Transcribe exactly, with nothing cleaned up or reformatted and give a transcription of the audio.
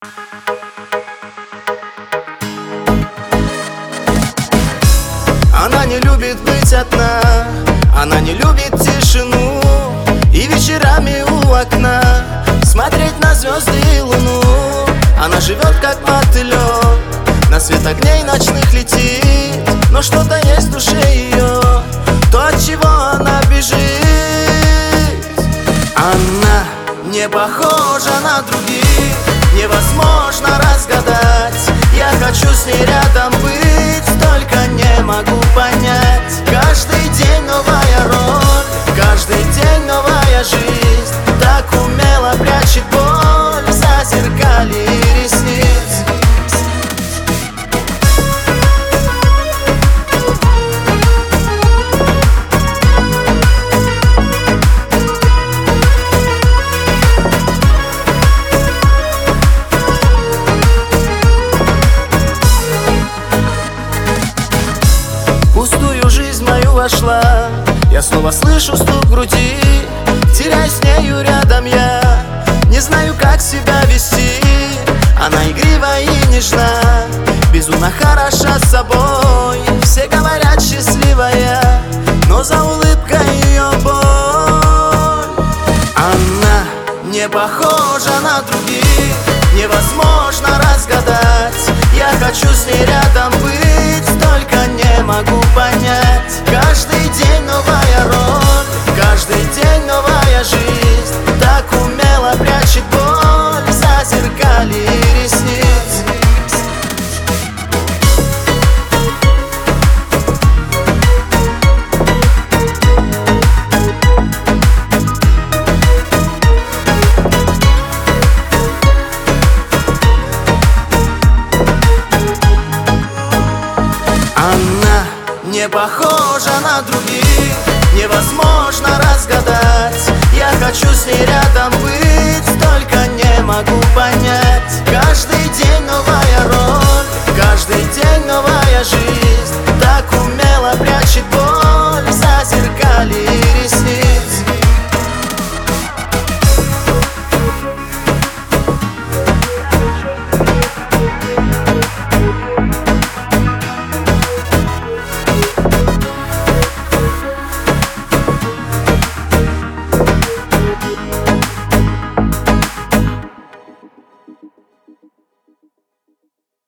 Она не любит быть одна, она не любит тишину и вечерами у окна смотреть на звезды и луну. Она живет как мотылёк, на свет огней ночных летит, но что-то есть в душе ее, то, от чего она бежит. Она не похожа на других, невозможно разгадать. Я хочу с ней рядом быть, только не могу понять. Каждый день новая роль, каждый день новая жизнь, так умело прячет боль за зеркалье ресниц. Пустую жизнь мою вошла, я снова слышу стук в груди, теряюсь с нею рядом я, не знаю, как себя вести. Она игрива и нежна, безумно хороша с собой. Все говорят счастливая, но за улыбкой ее боль. Она не похожа на других, невозможно разгадать. Я хочу с ней рядом быть, только не могу понять. Каждый день новая роль, каждый день новая жизнь, так умело прячет боль за зеркалье ресниц. Она не похожа на других, невозможно разгадать. Я хочу с ней рядом